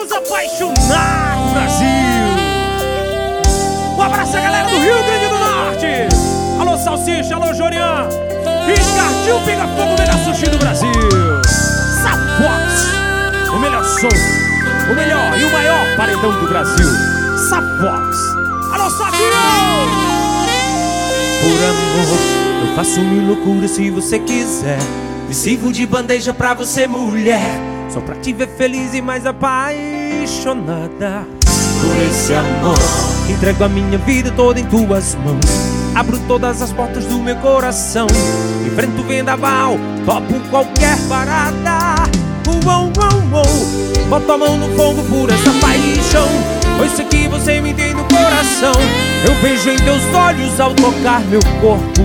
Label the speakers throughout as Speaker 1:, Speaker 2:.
Speaker 1: Vamos apaixonar o Brasil. Um abraço à galera do Rio Grande do Norte. Alô Salsicha, alô Jorian. Ricardinho Pinga Fogo, o melhor sushi do Brasil. Safox, o melhor som, o melhor e o maior paredão do Brasil. Safox. Alô Saquinho.
Speaker 2: Por amor, eu faço mil loucuras se você quiser. Me sirvo de bandeja pra você, mulher, só pra te ver feliz e mais apaixonada. Por esse amor, entrego a minha vida toda em tuas mãos. Abro todas as portas do meu coração. Enfrento o vendaval, topo qualquer parada. Boto a mão no fogo por essa paixão, pois sei que você me tem no coração. Eu vejo em teus olhos ao tocar meu corpo.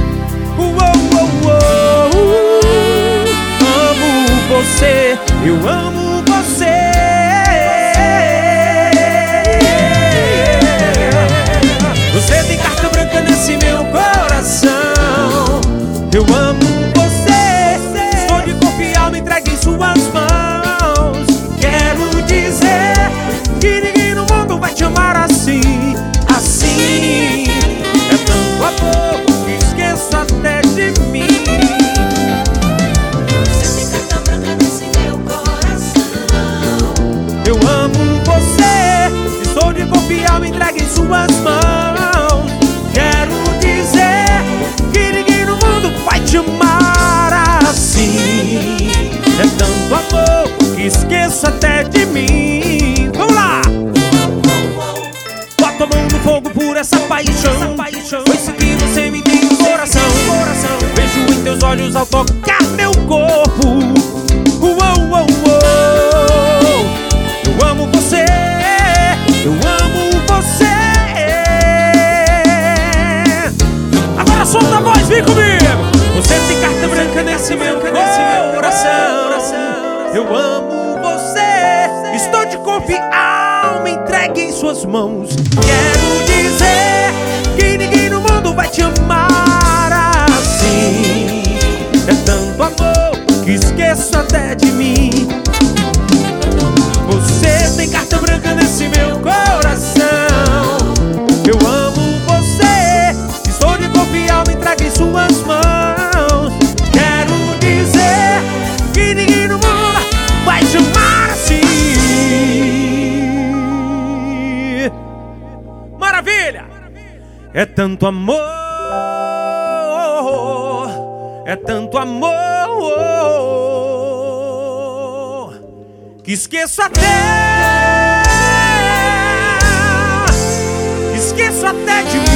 Speaker 2: Amo você, eu amo você. Você tem carta branca nesse meu coração. Eu amo você, estou de corpo e alma entregue em suas mãos. Quero dizer que ninguém no mundo vai te amar assim, assim. É tanto amor que esqueço até de mim.
Speaker 3: Você tem carta branca nesse meu coração.
Speaker 2: Eu amo você, estou de corpo e alma entregue em suas mãos. Quero dizer que ninguém no mundo vai te amar assim. É tanto amor que esqueço até de mim. Vamos lá! Boto a mão no fogo por essa paixão, pois sei que você me tem no coração. Vejo em teus olhos ao tocar meu corpo. Eu amo você, eu amo você. Agora solta a voz, vem comigo. Você tem carta branca nesse meu coração. Eu amo você, estou de corpo e alma entregue em suas mãos. Quero dizer que ninguém no mundo vai te amar assim. É tanto amor que esqueço até de mim. Você tem carta branca nesse meu coração. Eu amo você, estou de corpo e alma entregue em suas mãos. Quero dizer que ninguém no mundo vai te amar assim. Maravilha! É tanto amor, é tanto amor que esqueço até de mim.